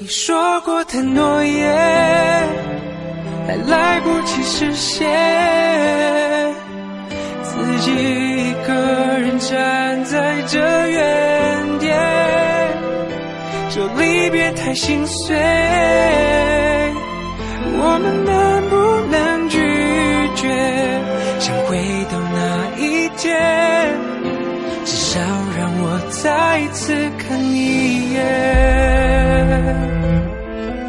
说过的诺言还来不及实现，自己一个人站在这原点，这离别太心碎，我们能不能拒绝想回到那一天，至少让我再一次看一眼。